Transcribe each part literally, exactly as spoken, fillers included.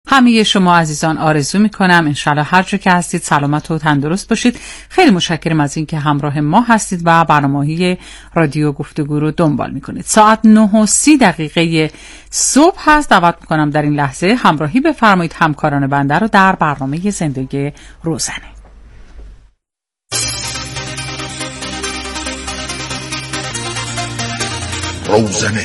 همه شما عزیزان آرزو میکنم انشالله هر جا که هستید سلامت و تندرست باشید. خیلی متشکرم از اینکه همراه ما هستید و برنامه‌های رادیو گفتگو رو دنبال میکنید. ساعت نه و سی دقیقه صبح هست. دعوت میکنم در این لحظه همراهی بفرمایید همکاران بنده رو در برنامه زندگی روزانه. روزانه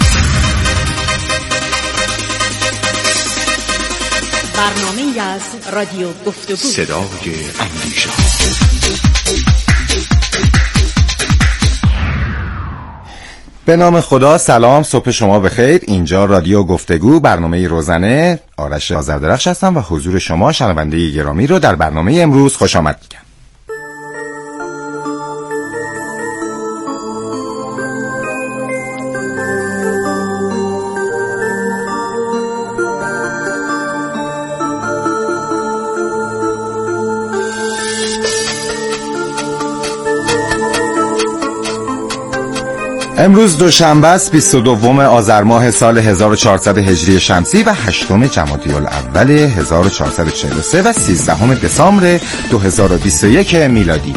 برنامه از رادیو گفتگو صدای اندیشه. به نام خدا، سلام، صبح شما بخیر. اینجا رادیو گفتگو، برنامه روزانه. آرش آذردرخش هستم و حضور شما شنونده گرامی رو در برنامه امروز خوش آمد میگم. امروز دوشنبه است، بیست و دوم آذر ماه سال هزار و چهارصد هجری شمسی و هشتم جمادی الاول هزار و چهارصد و چهل و سه و سیزدهم دسامبر دو هزار و بیست و یک میلادی.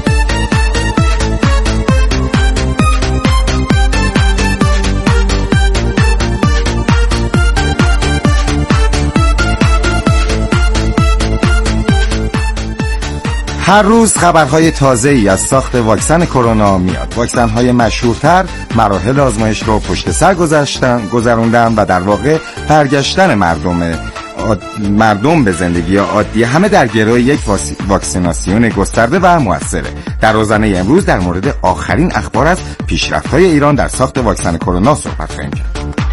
هر روز خبرهای تازه‌ای از ساخت واکسن کرونا میاد. واکسن‌های مشهورتر مراحل آزمایش رو پشت سر گذاشتن گذروندن و در واقع برگشتن مردم مردم به زندگی عادی همه در گروه یک واکسیناسیون گسترده و موثره. در روزانه امروز در مورد آخرین اخبار از پیشرفت‌های ایران در ساخت واکسن کرونا صحبت خواهیم کرد.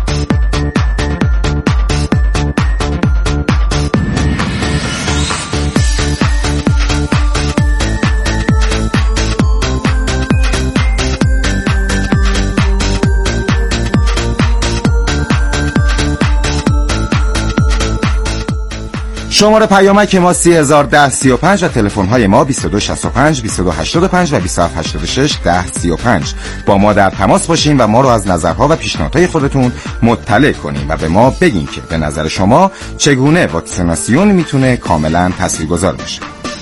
شماره پیامک ما سی هزار ده سی و پنج و تلفن های ما بیست و دو شصت و پنج بیست و دو هشتاد و پنج و بیست و هفت هشتاد و شش ده سی و پنج. با ما در تماس باشین و ما رو از نظرها و پیشنهادهای خودتون مطلع کنین و به ما بگین که به نظر شما چگونه واکسیناسیون میتونه کاملا تاثیرگذار باشه.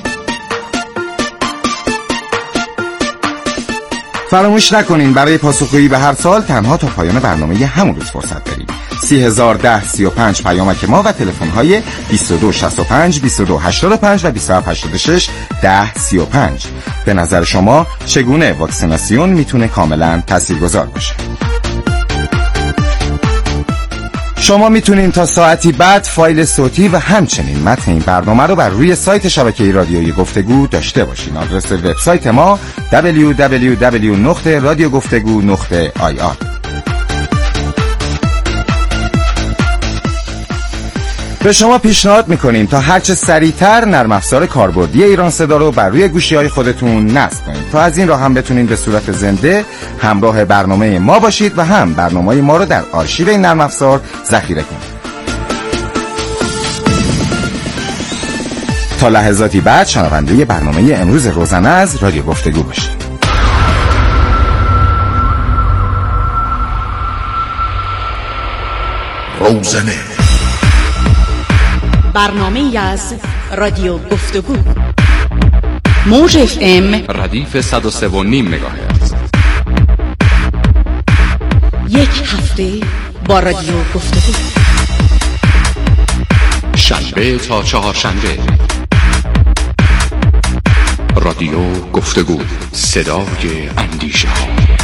فراموش نکنین برای پاسخگویی به هر سوال تنها تا پایان برنامه همون روز فرصت داریم. سی هزار ده سی و پنج پیامک ما و تلفن های بیست و دو شصت و پنج بیست و دو هشتاد و پنج و بیست و هفت هشتاد و شش ده سی و پنج. به نظر شما چگونه واکسیناسیون میتونه کاملا تاثیرگذار باشه؟ شما میتونین تا ساعتی بعد فایل صوتی و همچنین متن این برنامه رو بر روی سایت شبکه رادیویی گفتگو داشته باشین. آدرس وبسایت ما دبلیو دبلیو دبلیو نقطه رادیو گفتگو نقطه آی آر. به شما پیشنهاد میکنیم تا هرچه سریعتر نرم افزار کاربردی ایران صدا رو بر روی گوشی‌های خودتون نصب کنید تا از این راه هم بتونین به صورت زنده همراه برنامه ما باشید و هم برنامه ما رو در آرشیو این نرم افزار ذخیره کنید. تا لحظاتی بعد شنونده برنامه امروز روزانه از رادیو گفتگو باشید. روزانه برنامه از رادیو گفتگو موج اف ام ردیف صد و سه و نیم مگاهرتز. یک هفته با رادیو گفتگو، شنبه تا چهارشنبه. رادیو گفتگو، صدای اندیشه ها.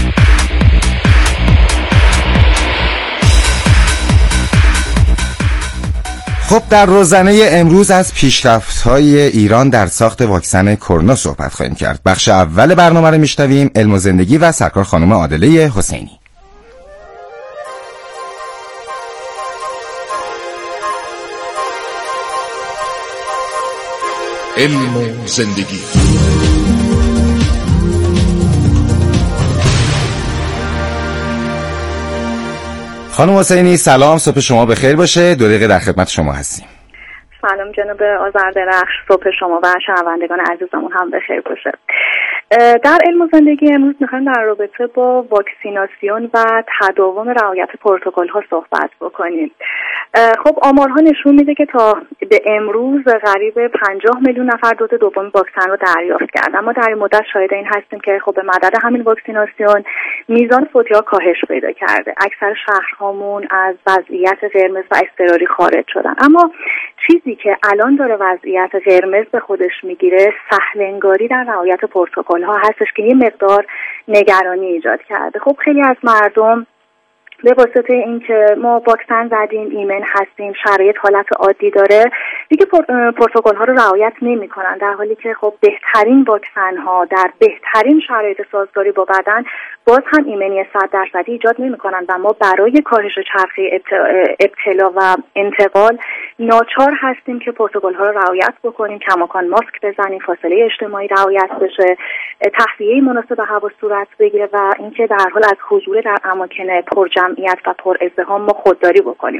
خب در روزانه امروز از پیشرفت‌های ایران در ساخت واکسن کرونا صحبت خواهیم کرد. بخش اول برنامه رو میشنویم. علم و زندگی و سرکار خانم عادله حسینی. علم و زندگی. خانم حسینی سلام، صبح شما بخیر باشه. دو دقیقه در خدمت شما هستیم. سلام جناب آذردرخش، صبح شما و شنوندگان عزیزمون هم بخیر باشه. در علم و زندگی امروز میخوایم در رابطه با واکسیناسیون و تداوم رعایت پروتکل ها صحبت بکنیم. خب آمارها نشون میده که تا به امروز قریب پنجاه میلیون نفر دوز دوم واکسن رو دریافت کردن. ما در این مدت شاهد این هستیم که خب به مدد همین واکسیناسیون میزان فوتی‌ها کاهش پیدا کرده. اکثر شهرهامون از وضعیت قرمز و اضطراری خارج شدن. اما چیزی که الان داره وضعیت قرمز به خودش میگیره سهل‌انگاری در رعایت پروتکل ها هستش که یه مقدار نگرانی ایجاد کرده. خب خیلی از مردم به واسطه اینکه ما واکسن زدیم، ایمن هستیم، شرایط حالت عادی داره، دیگه پروتکل ها رو رعایت نمی‌کنن، در حالی که خب بهترین واکسن ها در بهترین شرایط سازگاری با بدن باز هم ایمنی صد درصدی ایجاد نمی‌کنن و ما برای کاهش چرخه ابتلا و انتقال ناچار هستیم که پروتکل ها رو رعایت بکنیم، کماکان ماسک بزنیم، فاصله اجتماعی رعایت بشه، تهویه مناسب هوا صورت بگیره و اینکه در حال از حضور در اماکن پر جمعیت و پر ازدحام ما خودداری بکنیم.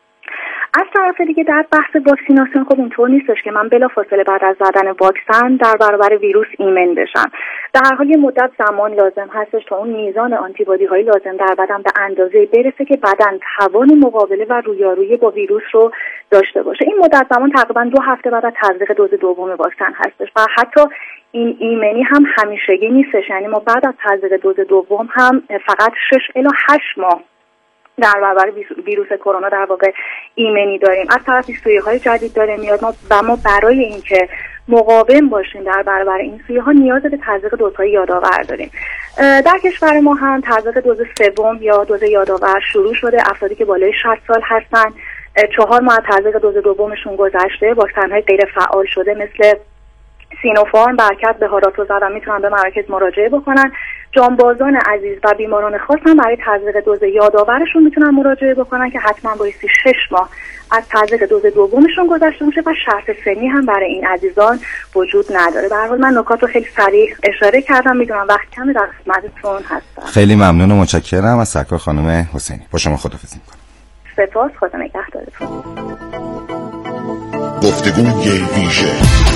از طرف دیگه در بحث واکسیناسیون خب اینطور نیستش که من بلافاصله بعد از زدن واکسن در برابر ویروس ایمن بشم. در هر حال یه مدت زمان لازم هستش تا اون میزان آنتیبادی های لازم در بدن به اندازه برسه که بدن توان مقابله و رویارویی با ویروس رو داشته باشه. این مدت زمان تقریبا دو هفته بعد از تزریق دوز دوم واکسن هستش و حتی این ایمنی هم همیشگی نیستش، یعنی ما بعد از تزریق دوز دوم هم فقط شش الی هشت ماه در برابر ویروس کرونا در واقع ایمنی داریم. از طرفی سویه های جدید داره میاد ما و ما برای اینکه مقاوم باشیم در برابر این سویه ها نیاز به تزریق دوزهای یادآور داریم. در کشور ما هم تزریق دوز سوم یا دوز یادآور شروع شده. افرادی که بالای شصت سال هستن چهار ماه از تزریق دوز دومشون گذشته، واکسن های غیر فعال شده مثل سینوفارم، برکت، بهارات رو زدن میتونن به مراکز مراجعه بکنن. جانبازان عزیز و بیماران خاص هم برای تزریق دوز یادآورشون میتونن مراجعه بکنن که حتما بایستی شش ماه از تزریق دوز دومشون گذشته باشه و شرط سنی هم برای این عزیزان وجود نداره. به هر حال من نکات رو خیلی سریع اشاره کردم، میدونم وقت کمی در خدمتتون هستم. خیلی ممنون و متشکرم از سرکار خانم حسینی. با شما خداحافظی می‌کنم. سپاس، خدا نگهدارتون. گفتگوی ویژه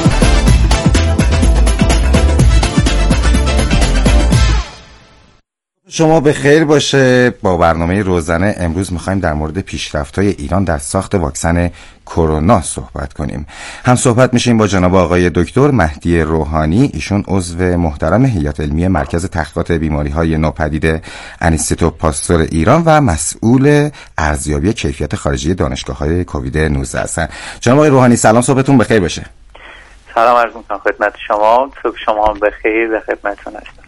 شما به خیر باشه. با برنامه روزانه امروز میخوایم در مورد پیشرفت‌های ایران در ساخت واکسن کرونا صحبت کنیم. هم صحبت میشیم با جناب آقای دکتر مهدی روحانی، ایشون عضو محترم هیئت علمی مرکز تحقیقات بیماری‌های نوپدید انیستو پاستور ایران و مسئول ارزیابی کیفیت خارجی دانشگاه‌های کووید نوزده هستن. جناب آقای روحانی سلام، صبحتون بخیر باشه. سلام عرض می‌کنم خدمت شما، صبح شما هم بخیر، در خدمتتون هستم.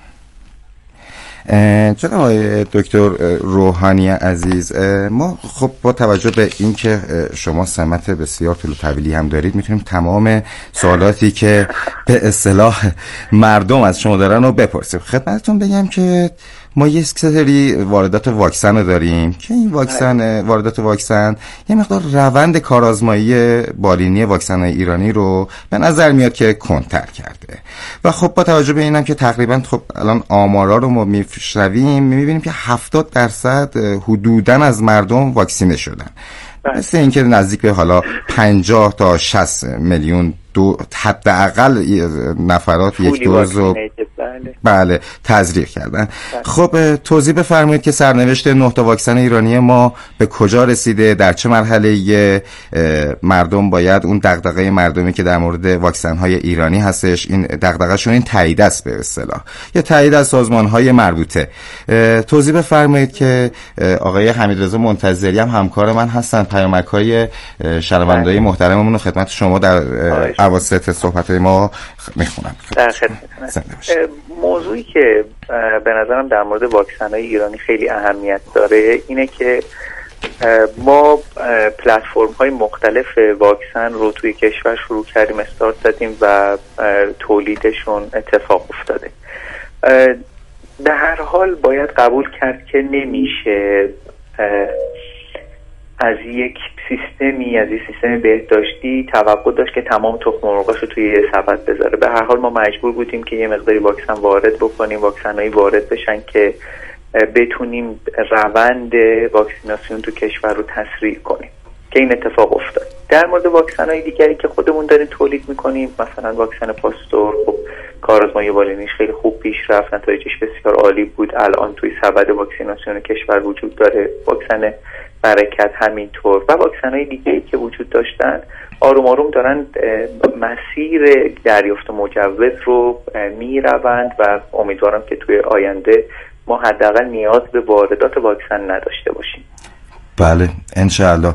جناب آقای دکتر روحانی عزیز، ما خب با توجه به اینکه شما سمت بسیار طول و طویلی هم دارید میتونیم تمام سوالاتی که به اصطلاح مردم از شما دارن رو بپرسیم. خدمتتون بگم که ما یه سری واردات واکسن رو داریم که این واکسن واردات واکسن یه مقدار روند کارآزمایی بالینی واکسن‌های ایرانی رو به نظر میاد که کندتر کرده و خب با توجه به اینم که تقریبا خب الان آمارا رو ما میشنویم میبینیم که هفتاد درصد حدوداً از مردم واکسینه شدن، مثل اینکه نزدیک به حالا پنجاه تا شصت میلیون دو حداقل نفرات یک دوز رو بله تزریق کردن. خب توضیح بفرمایید که سرنوشت نه تا واکسن ایرانی ما به کجا رسیده، در چه مرحله مردم باید اون دغدغه مردمی که در مورد واکسن های ایرانی هستش این دغدغه‌شون این تایید است به اصطلاح یا تایید از سازمان های مربوطه. توضیح بفرمایید که آقای حمیدرضا منتظری هم همکار من هستن، پیامک‌های شنونده‌های محترممون رو خدمت شما در اواسط صحبت ما میخونم. در خدمت. موضوعی که به نظرم در مورد واکسن‌های ایرانی خیلی اهمیت داره اینه که ما پلتفرم‌های مختلف واکسن رو توی کشور شروع کردیم، استارت زدیم و تولیدشون اتفاق افتاده. در هر حال باید قبول کرد که نمیشه از یک سیستمی از یک سیستم بهداشتی توقع داشت که تمام تخم مرغاش رو توی یه سبد بذاره. به هر حال ما مجبور بودیم که یه مقداری واکسن وارد بکنیم، واکسنایی وارد بشن که بتونیم روند واکسیناسیون تو کشور رو تسریع کنیم که این اتفاق افتاد. در مورد واکسن‌های دیگری که خودمون داریم تولید می‌کنیم، مثلا واکسن پاستور، خب کارآزمایی بالینیش خیلی خوب پیش رفت، نتایجش بسیار عالی بود. الان توی سبد واکسیناسیون کشور وجود داره، واکسن برکت همینطور و واکسن‌های دیگه‌ای که وجود داشتن آروم آروم دارن مسیر دریافت مجوز رو میروند و امیدوارم که توی آینده ما حداقل نیاز به واردات واکسن نداشته باشیم. بله انشاءالله.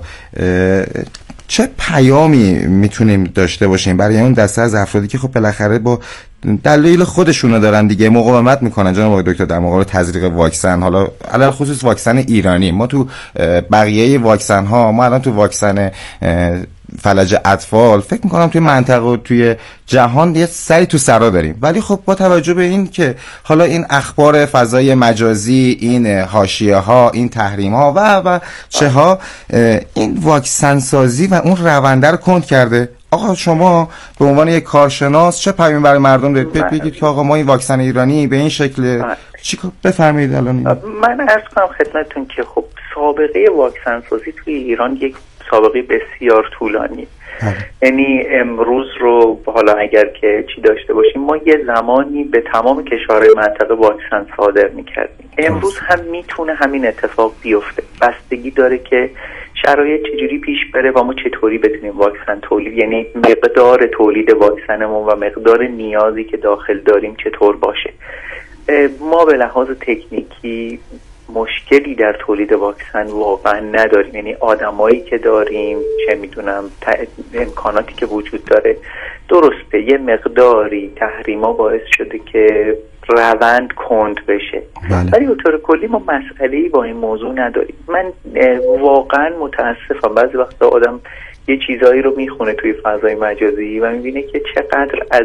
چه پیامی میتونیم داشته باشیم برای اون دسته از افرادی که خب بالاخره با دلایل خودشونو دارن دیگه مقاومت میکنن جناب آقای دکتر در مقابل تزریق واکسن؟ حالا علل خصوص واکسن ایرانی، ما تو بقیه واکسن ها، ما الان تو واکسن فلج اطفال فکر میکنم توی منطقه و توی جهان یه سری تو سرا داریم، ولی خب با توجه به این که حالا این اخبار فضای مجازی، این حاشیه ها، این تحریم ها و و چه ها، این واکسن سازی و اون رونده رو کند کرده. آقا شما به عنوان یک کارشناس چه پیامی برای مردم دارید؟ بگید که آقا ما این واکسن ایرانی به این شکل چیکار بفرمایید الان. من عرض کنم خدمتتون که خب سابقه واکسن سازی توی ایران یک سابقه بسیار طولانی، یعنی امروز رو حالا اگر که چی داشته باشیم، ما یه زمانی به تمام کشورهای منطقه واکسن صادر میکردیم. امروز هم میتونه همین اتفاق بیفته، بستگی داره که شرایط چجوری پیش بره و ما چطوری بتونیم واکسن تولید، یعنی مقدار تولید واکسنمون و مقدار نیازی که داخل داریم چطور باشه. ما به لحاظ تکنیکی مشکلی در تولید واکسن واقعا نداریم، یعنی آدمایی که داریم، چه میدونم امکاناتی که وجود داره، درسته یه مقداری تحریما باعث شده که روند کند بشه، ولی به طور کلی ما مسئله‌ای با این موضوع نداریم. من واقعا متاسفم بعضی وقتا آدم یه چیزایی رو میخونه توی فضای مجازی و میبینه که چقدر از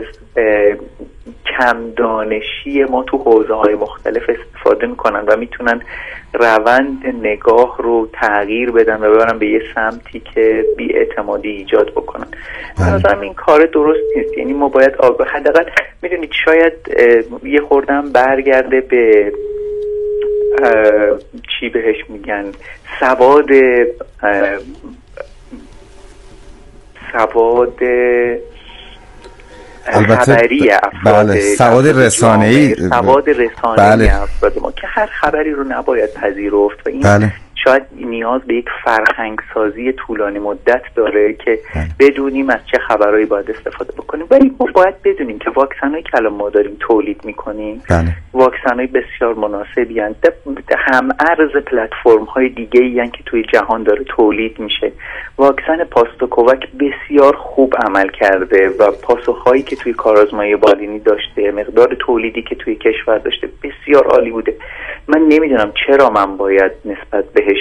کم دانشی ما تو حوزه‌های مختلف استفاده میکنن و میتونن روند نگاه رو تغییر بدن و ببرن به یه سمتی که بی‌اعتمادی ایجاد بکنن. مثلا این کار درست نیست، یعنی ما باید آگاه، حداقل میدونید شاید یه خوردم برگرده به چی بهش میگن سواد سواد خبری افراد، بله سواد رسانه‌ای، سواد رسانه‌ای افراد ما که هر خبری رو نباید پذیرفت و این بله. شاید نیاز به یک فرهنگ سازی طولانی مدت داره که بله. بدونیم از چه خبرایی باید استفاده بکنیم، ولی ما باید بدونیم که واکسنایی که الان ما داریم تولید میکنیم بله. واکسنای بسیار مناسبی هستند، هم ارز پلتفرم‌های دیگه‌ای هستند که توی جهان داره تولید میشه. واکسن پاستوکووک بسیار خوب عمل کرده و پاسخهایی که توی کارآزمایی بالینی داشته، مقدار تولیدی که توی کشور داشته بسیار عالی بوده. من نمیدونم چرا من باید نسبت بهش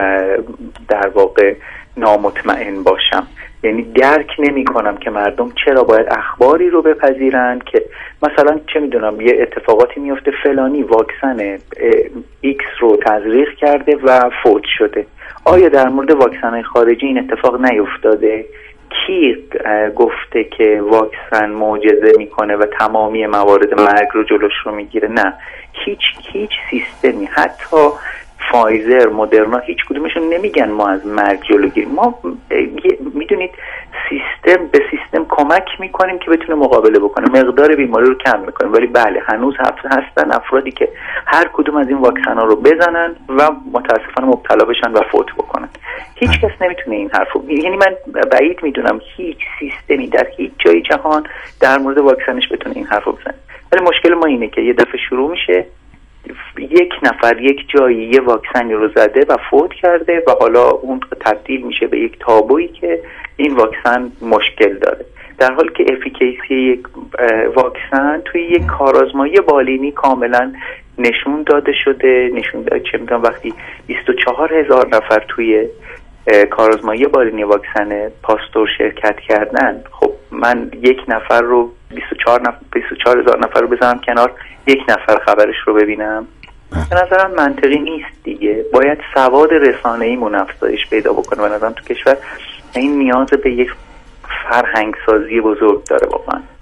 در واقع نامطمئن باشم، یعنی درک نمی کنم که مردم چرا باید اخباری رو بپذیرند که مثلا چه میدونم یه اتفاقاتی میفته فلانی واکسن ایکس رو تزریق کرده و فوت شده. آیا در مورد واکسن‌های خارجی این اتفاق نیفتاده؟ کی گفته که واکسن معجزه میکنه و تمامی موارد مرگ رو جلوش رو میگیره؟ نه، هیچ هیچ سیستمی، حتی فایزر، مدرنا، هیچ کدومشون نمیگن ما از مرگ جلوگیری. ما میدونید سیستم به سیستم کمک میکنیم که بتونه مقابله بکنه، مقدار بیماری رو کم میکنیم، ولی بله هنوز هستن افرادی که هر کدوم از این واکسن ها رو بزنن و متاسفانه مبتلا بشن و فوت بکنن. هیچ کس نمیتونه این حرفو، یعنی من بعید میدونم هیچ سیستمی در هیچ جای جهان در مورد واکسنش بتونه این حرفو بزنه. ولی مشکل ما اینه که یه دفعه شروع میشه، یک نفر یک جایی یه واکسنی رو زده و فوت کرده و حالا اون تبدیل میشه به یک تابویی که این واکسن مشکل داره، در حالی که افیکیسی یک واکسن توی یک کارآزمایی بالینی کاملا نشون داده شده. نشون داده چه میدونم وقتی بیست و چهار هزار نفر توی کارآزمایی بالینی واکسن پاستور شرکت کردن، خب من یک نفر رو بیست و چهار نفر بیست و چهار هزار نفر رو بزنم کنار، یک نفر خبرش رو ببینم، به نظرم منطقی نیست دیگه. باید سواد رسانه‌ایمون افزایش پیدا بکنه. به نظرم تو کشور این نیاز به یک فرهنگ سازی بزرگ داره واقعا.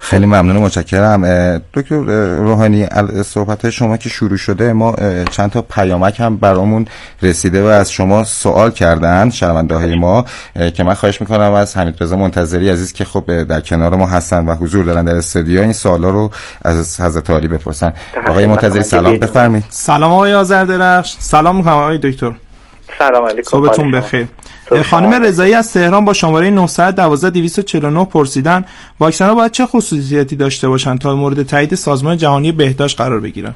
خیلی ممنون و متشکرم دکتر روحانی. صحبت شما که شروع شده، ما چند تا پیامک هم برامون رسیده و از شما سوال کردن شنونده های ما که من خواهش میکنم از حمیدرضا منتظری عزیز که خب در کنار ما هستن و حضور دارن در استودیو این سوالا رو از حضرت عالی بپرسن. آقای منتظری سلام، بفرمایید. سلام آقای آذردرخش. سلام میکنم آقای دکتر. سلام علیکم. صبحتون بخیر. خانم رضایی از تهران با شماره نه یک دو دویست و چهل و نه پرسیدن واکسن ها باید چه خصوصیاتی داشته باشن تا مورد تایید سازمان جهانی بهداشت قرار بگیرن؟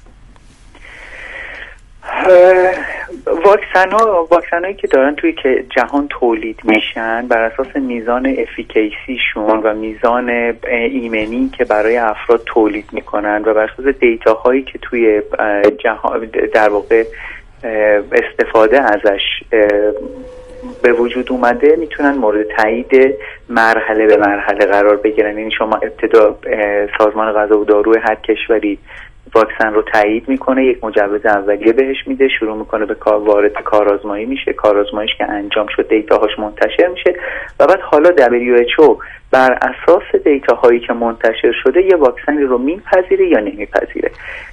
واکسن ها واکسن هایی که دارن توی که جهان تولید میشن بر اساس میزان افیکیسیشون و میزان ایمنی که برای افراد تولید میکنن و بر اساس دیتا هایی که توی جهان در واقع استفاده ازش به وجود اومده میتونن مورد تایید مرحله به مرحله قرار بگیرن. یعنی شما ابتدا سازمان غذا و دارو هر کشوری واکسن رو تایید میکنه، یک مجوز اولیه بهش میده، شروع میکنه به کار وارد کارآزمایی میشه، کارآزماییش که انجام شد دیتاهاش منتشر میشه و بعد حالا دبلیو اچ او بر اساس دیتاهایی که منتشر شده یه واکسنی رو میپذیره یا نمیپذیره.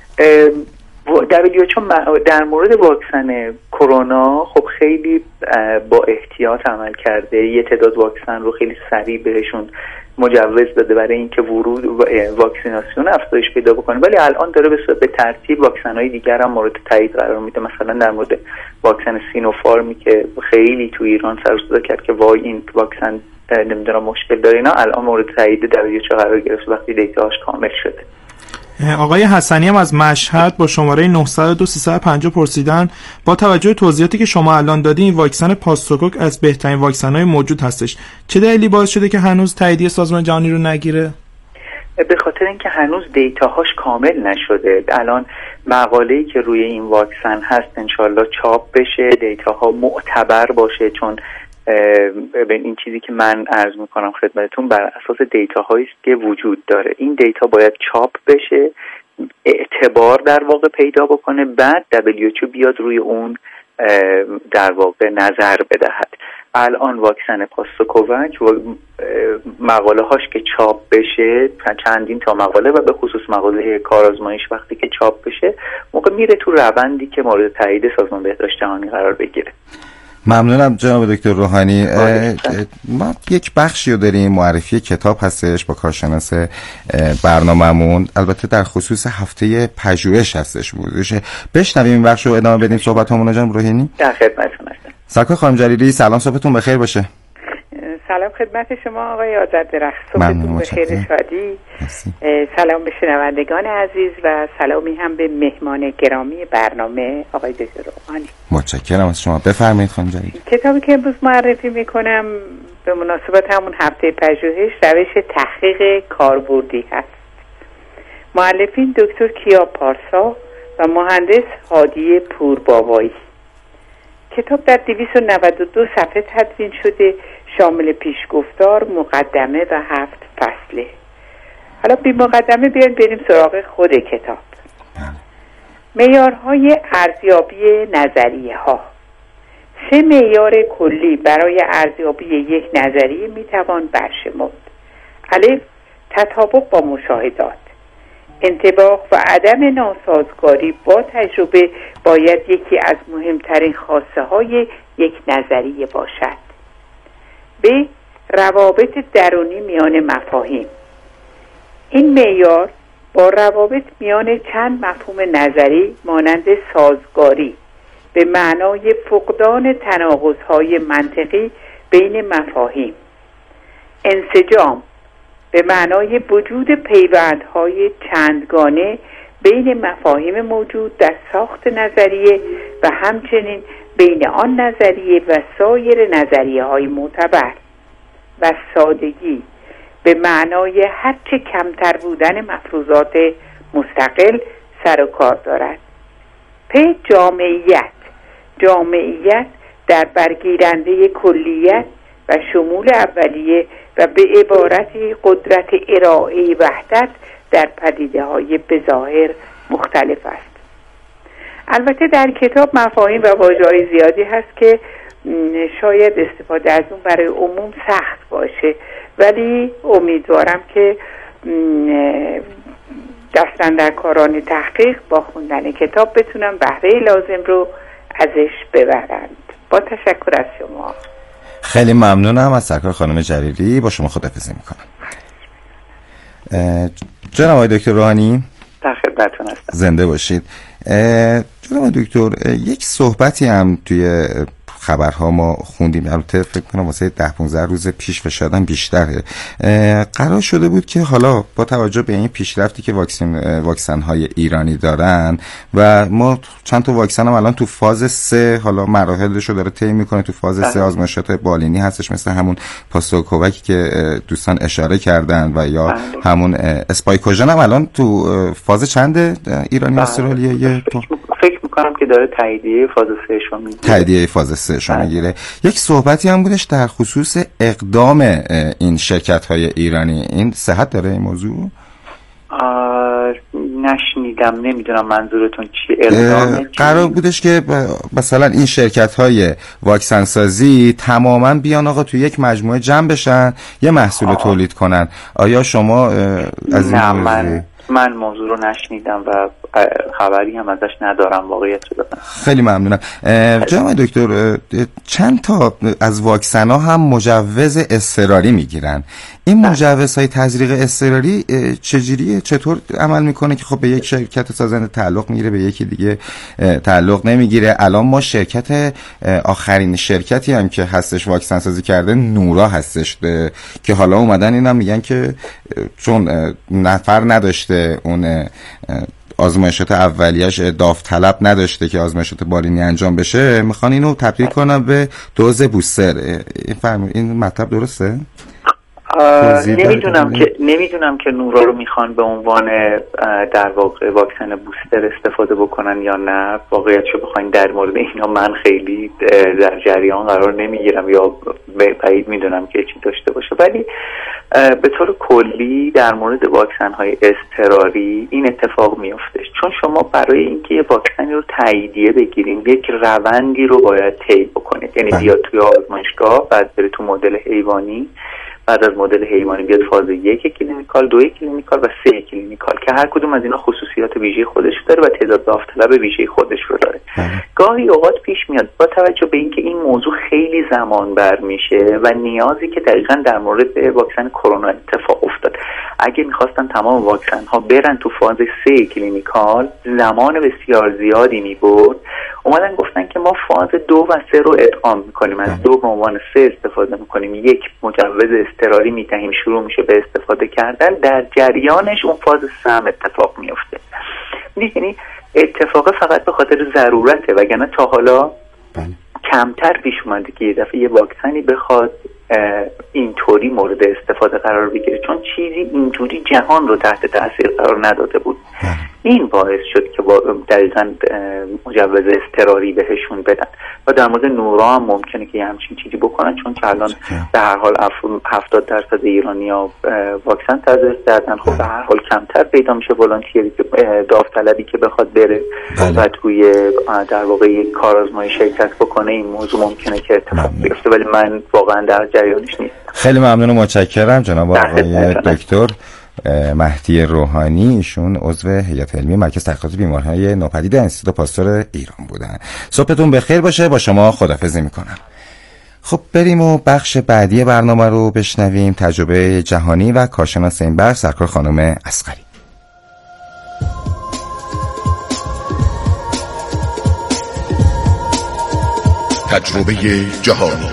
دبلیو اچ او در مورد واکسن کرونا خب خیلی با احتیاط عمل کرده، یه تعداد واکسن رو خیلی سریع بهشون مجوز داده برای اینکه ورود واکسیناسیون افزایش پیدا بکنه، ولی الان داره به صورت به ترتیب واکسن‌های دیگر هم مورد تایید قرار میده. مثلا در مورد واکسن سینوفارمی که خیلی تو ایران سر و صدا کرد که وای این واکسن نمیدونم مشکل داره، اینا الان مورد تایید دبلیو اچ او قرار گرفت وقتی دیتاش کامل شده. آقای حسنی هم از مشهد با شماره نه صفر دو سیصد و پنجاه پرسیدن با توجه به توضیحاتی که شما الان دادین این واکسن پاستوکوک از بهترین واکسن‌های موجود هستش، چه دلیلی باعث شده که هنوز تاییدیه سازمان جهانی رو نگیره؟ به خاطر اینکه هنوز دیتاهاش کامل نشده. الان مقاله‌ای که روی این واکسن هست انشالله چاپ بشه، دیتاها معتبر باشه، چون به این چیزی که من عرض میکنم خدمتتون بر اساس دیتاهایی است که وجود داره. این دیتا باید چاپ بشه، اعتبار در واقع پیدا بکنه، بعد دبلیو اچ او بیاد روی اون در واقع نظر بدهد. الان واکسن پاستوکووک و مقاله هاش که چاپ بشه، چندین تا مقاله و به خصوص مقاله کارآزماییش وقتی که چاپ بشه موقع میره تو روندی که مورد تایید سازمان بهداشت جهانی قرار بگیره. ممنونم جناب دکتر روحانی. ما یک بخشی رو داریم معرفی کتاب هستش با کارشناس برنامه‌مون، البته در خصوص هفته پژوهش هستش موضوعش. بشنویم این بخش رو ادامه بدیم صحبتامون. جناب روحانی در خدمتتون هستم. سرکار خانم جلیلی سلام، صبحتون بخیر باشه. سلام خدمت شما آقای آذردرخش، صبحتون بخیر شادی. سلام به شنوندگان عزیز و سلامی هم به مهمان گرامی برنامه آقای دکتر روحانی. متشکرم از شما. بفرمایید خانم جلیلی. کتابی که امروز معرفی میکنم به مناسبت همون هفته پژوهش روش تحقیق کاربردی هست. مؤلفین دکتر کیا پارسا و مهندس هادی پوربابایی. کتاب در دویست و نود و دو صفحه تدوین شده، شامل پیشگفتار، مقدمه و هفت فصله. حالا بی مقدمه بیایم بریم سراغ خود کتاب. معیارهای ارزیابی نظریه ها. سه معیار کلی برای ارزیابی یک نظریه میتوان برشمرد. الف، تطابق با مشاهدات. انطباق و عدم ناسازگاری با تجربه باید یکی از مهمترین خاصه های یک نظریه باشد. ب، روابط درونی میان مفاهیم. این معیار با روابط میان چند مفهوم نظری مانند سازگاری به معنای فقدان تناقض‌های منطقی بین مفاهیم، انسجام به معنای وجود پیوندهای چندگانه بین مفاهیم موجود در ساخت نظریه و همچنین بین آن نظریه و سایر نظریه های معتبر، و سادگی به معنای هرچه کمتر بودن مفروضات مستقل سر و کار دارد. پ، جامعیت. جامعیت در برگیرنده کلیت و شمول اولیه و به عبارتی قدرت ارائه وحدت در پدیده های بظاهر مختلف است. البته در کتاب مفاهیم و واژه‌های زیادی هست که شاید استفاده از اون برای عموم سخت باشه، ولی امیدوارم که دستاندرکاران تحقیق با خوندن کتاب بتونن بهره لازم رو ازش ببرند. با تشکر از شما. خیلی ممنونم از سرکار خانم جلیلی. با شما خداحافظی میکنم. جناب آقای دکتر روحانی در خدمتتون هستم. زنده باشید. جناب دکتر، یک صحبتی هم توی خبرها ما خوندیم، البته فکر کنم واسه ده پانزده روز پیش و شاید هم بیشتره، قرار شده بود که حالا با توجه به این پیشرفتی که واکسن واکسن های ایرانی دارن و ما چند تا واکسن هم الان تو فاز سه حالا مراحلش رو داره طی میکنه، تو فاز سه آزمایشات بالینی هستش، مثل همون پاستوکووکی که دوستان اشاره کردن و یا همون اسپایکوژن هم الان تو فاز چنده ایرانی استرالیا؟ فکر میکنم که داره تاییدیه فاز سه شو میگیره. تاییدیه فاز سه شو میگیره. یک صحبتی هم بودش در خصوص اقدام این شرکت های ایرانی. این صحت داره این موضوع؟ نشنیدم، نمیدونم منظورتون چی. اقدام قرار بودش که مثلا این شرکت های واکسن سازی تماما بیان آقا تو یک مجموعه جمع بشن یه محصول آه. تولید کنن. آیا شما از این من من موضوع رو نشنیدم و خبری هم ازش ندارم واقعیت رو بدم. خیلی ممنونم. جناب دکتر، چند تا از واکسن ها هم مجوز اضطراری میگیرن. این مجوزهای تزریق اضطراری چجوریه؟ چطور عمل میکنه که خب به یک شرکت سازنده تعلق میگیره، به یکی دیگه تعلق نمیگیره؟ الان ما شرکت آخرین شرکتی هم که هستش واکسن سازی کرده نورا هستش که حالا اومدن اینا میگن که چون نفر نداشته اون آزمایشات اولیه‌اش داوطلب نداشته که آزمایشات بالینی انجام بشه، میخوان اینو تبدیل کنن به دوز بوستر. این فرمون این مطلب درسته؟ نمیدونم که نمیدونم که نورا رو میخوان به عنوان در واقع واکسن بوستر استفاده بکنن یا نه. واقعیتشو بخواین در مورد اینا من خیلی در جریان قرار نمیگیرم یا بعید میدونم که چی داشته باشه، ولی به طور کلی در مورد واکسن های اضطراری این اتفاق میافتش، چون شما برای اینکه یه واکسنی رو تاییدیه بگیریم یک روندی رو باید طی بکنید. یعنی بیاد توی آزمایشگاه، بعد بره تو مدل حیوانی، بعد از مدل حیوانی بیاد فاز یک کلینیکال، دو کلینیکال و سه کلینیکال که هر کدوم از اینا خصوصیات ویژه خودش داره و تعداد داوطلب ویژه خودش رو داره. گاهی اوقات پیش میاد با توجه به اینکه این موضوع خیلی زمان بر میشه و نیازی که دقیقاً در مورد واکسن کرونا اتفاق افتاد، اگه میخواستن تمام واکسن ها برن تو فاز سه کلینیکال زمان بسیار زیادی میبرد، اومدن گفتن که ما فاز دو و سه رو ادغام میکنیم، از دو به عنوان سه استفاده میکنیم، یک مجوز اضطراری میدهیم، شروع میشه به استفاده کردن، در جریانش اون فاز سه هم اتفاق میفته. یعنی اتفاق فقط به خاطر ضرورته، وگرنه تا حالا کمتر پیش اومده که یه دفعه یه واکسنی بخواد اینطوری مورد استفاده قرار بگیره، چون چیزی اینجوری جهان رو تحت تاثیر قرار نداده بود. این باعث شد که دقیقاً مجوز اضطراری بهشون بدن و در مورد نورا هم ممکنه که یه همچین چیزی بکنن، چون که الان به هر حال هفتاد درصد ایرانی‌ها واکسن تزریق کردن. خب به هر حال کمتر پیدا میشه ولانتیری که داوطلبی که بخواد بره و توی در واقع یک کارآزمایی شرکت بکنه. این موضوع ممکنه که اتفاق بیفته، ولی من واقعا در جریانش نیستم. خیلی ممنون و متشکرم جناب آقای دکتر مهدی روحانی. ایشون عضو هیئت علمی مرکز تحقیقات بیماری‌های نوپدید انستیتوت پاستور ایران بودن. صبحتون بخیر باشه. با شما خداحافظی میکنم. خب بریم و بخش بعدی برنامه رو بشنویم. تجربه جهانی و کارشناس این بخش سرکار خانم اصغری. تجربه جهانی.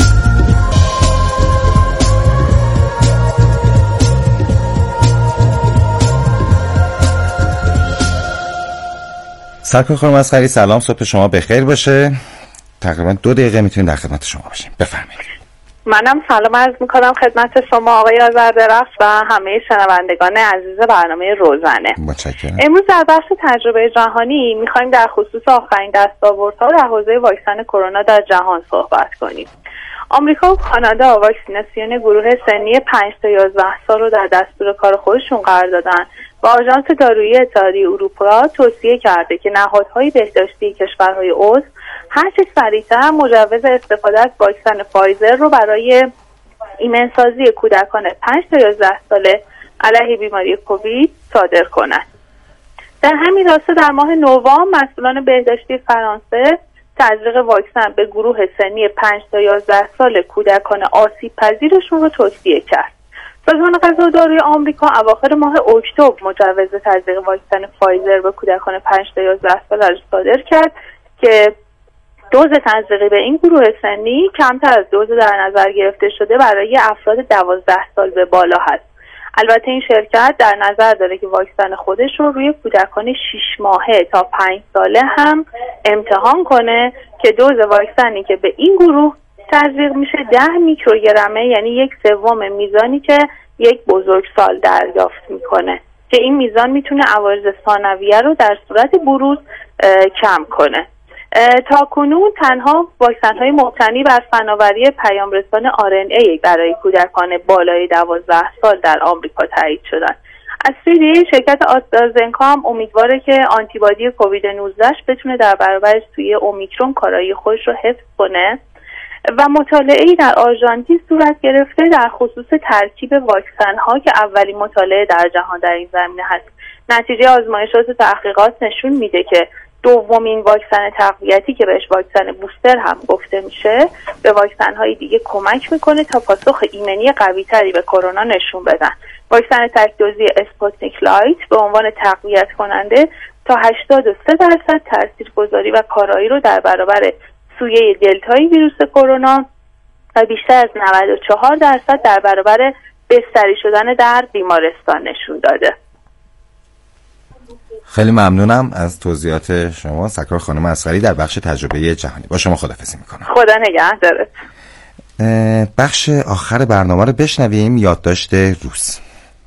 سرکار خانم اصغری سلام، صبح شما بخیر باشه. تقریبا دو دقیقه میتونیم در خدمت شما باشیم، بفرمایید. منم سلام عرض میکنم خدمت شما آقای آذردرخش و همه شنوندگان عزیز برنامه روزانه. متشکرم. امروز در بخش تجربه جهانی میخوایم در خصوص آخرین دستاوردها در حوزه واکسن کرونا در جهان صحبت کنیم. آمریکا و کانادا واکسیناسیون گروه سنی پنج تا یازده سال رو در دستور کار خودشون قرار دادن و آژانس دارویی اتحادیه اروپا توصیه کرده که نهادهای بهداشتی کشورهای عضو هرچه سریعتر مجوز استفاده از واکسن فایزر رو برای ایمنسازی کودکان پنج تا یازده ساله علیه بیماری کووید صادر کنند. در همین راستا در ماه نوامبر مسئولان بهداشتی فرانسه تزریق واکسن به گروه سنی پنج تا یازده سال کودکان آسیب پذیرشون رو توصیه کرد. سازمان غذا و داروی آمریکا اواخر ماه اکتبر مجوز تزریق واکسن فایزر به کودکان پنج تا یازده سال را صادر کرد که دوز تزریقی به این گروه سنی کمتر از دوز در نظر گرفته شده برای افراد دوازده سال به بالا هست. البته این شرکت در نظر داره که واکسن خودش رو روی کودکان شش ماهه تا پنج ساله هم امتحان کنه که دوز واکسنی که به این گروه تزریق میشه ده میکروگرمه، یعنی یک سوم میزانی که یک بزرگسال دریافت میکنه که این میزان میتونه عوارض ثانویه رو در صورت بروز کم کنه. تا کنون تنها واکسن های مبتنی بر فناوری پیام رسان آر ان ای برای کودکان بالای دوازده سال در آمریکا تایید شدند. از سوی دیگه شرکت آسترازنکا هم امیدواره که آنتیبادی کووید نوزده بتونه در برابر سویه اومیکرون کارایی خودش رو حفظ کنه و مطالعه‌ای در آرژانتین صورت گرفته در خصوص ترکیب واکسن ها که اولین مطالعه در جهان در این زمینه هست. نتیجه آزمایشات و تحقیقات نشون میده که دومین واکسن تقویتی که بهش واکسن بوستر هم گفته میشه به واکسن های دیگه کمک میکنه تا پاسخ ایمنی قوی تری به کرونا نشون بدن. واکسن تک دوزی اسپوتنیک لایت به عنوان تقویت کننده تا هشتاد و سه درصد تاثیرگذاری و کارایی رو در برابر سویه دلتای ویروس کرونا و بیشتر از نود و چهار درصد در برابر بستری شدن در بیمارستان نشون داده. خیلی ممنونم از توضیحات شما سرکار خانم اصغری در بخش تجربه جهانی. با شما خداحافظی میکنم. خدا نگهدارت. بخش آخر برنامه رو بشنویم، یادداشت روز.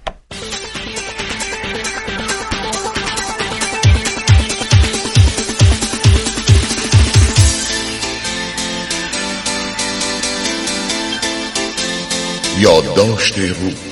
یادداشت روز.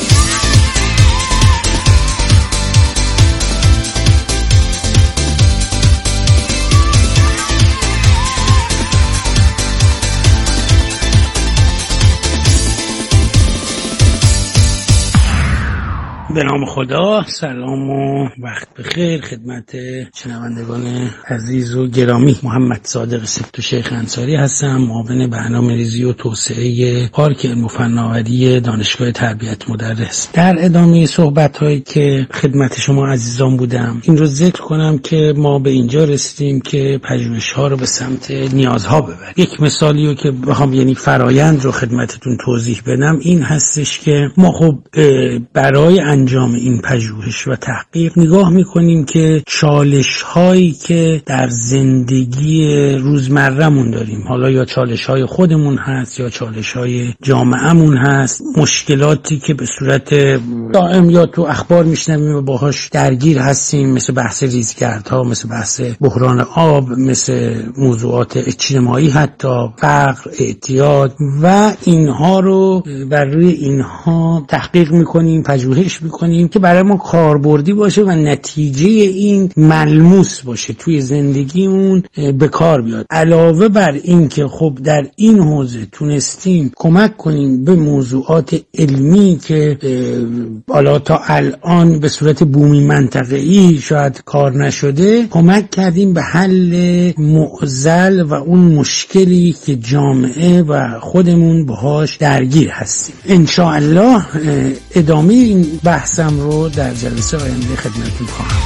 به نام خدا، سلام و وقت بخیر خدمت شنوندگان عزیز و گرامی. محمد صادق سبت شیخ انصاری هستم، معاون برنامه‌ریزی و توسعه پارک علم و فناوری دانشگاه تربیت مدرس. در ادامه صحبت‌هایی که خدمت شما عزیزان بودم، این رو ذکر کنم که ما به اینجا رسیدیم که پژوهش‌ها رو به سمت نیازها ببریم. یک مثالی رو که بخوام یعنی فرایند رو خدمتتون توضیح بدم این هستش که ما خب برای انجام این پژوهش و تحقیق نگاه میکنیم که چالش هایی که در زندگی روزمره‌مون داریم، حالا یا چالش های خودمون هست یا چالش های جامعه‌مون هست، مشکلاتی که به صورت دائم یا تو اخبار میشنویم و باهاش درگیر هستیم، مثل بحث ریزگردها، مثل بحث بحران آب، مثل موضوعات اجتماعی، حتی فقر، اعتیاد و اینها رو بر روی اینها تحقیق میکنیم، پژوهش میکنیم که برای ما کاربردی باشه و نتیجه این ملموس باشه، توی زندگیمون به کار بیاد. علاوه بر این که خب در این حوزه تونستیم کمک کنیم به موضوعات علمی که بالا تا الان به صورت بومی منطقه‌ای شاید کار نشده، کمک کردیم به حل معضل و اون مشکلی که جامعه و خودمون باهاش درگیر هستیم. ان شاء الله ادامه این بحثم رو در جلسه آینده خدمتتون خواهم.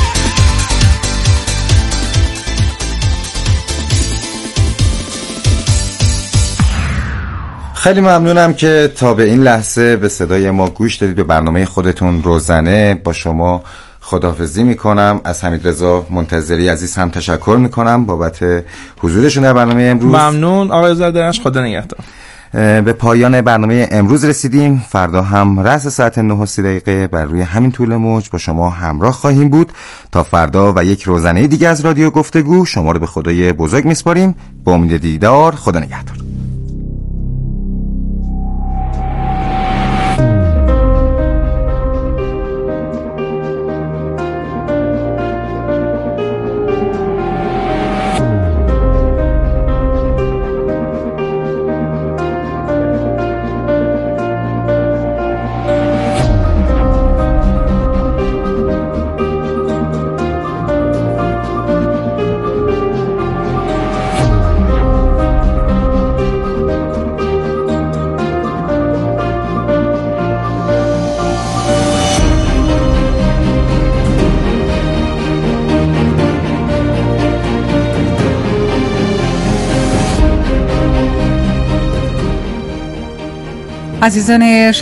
خیلی ممنونم که تا به این لحظه به صدای ما گوش دادید. به برنامه خودتون روزنه با شما خداحافظی میکنم. از حمیدرضا منتظری عزیز هم تشکر میکنم بابت حضورشون در برنامه امروز. ممنون آقای زردنش، خدا نگهدار. به پایان برنامه امروز رسیدیم. فردا هم رأس ساعت نه و سی دقیقه بر روی همین طول موج با شما همراه خواهیم بود. تا فردا و یک روزنه دیگه از رادیو گفتگو شما رو به خدای بزرگ میسپاریم. با امید دیدار، خدا نگهدار. عزیزان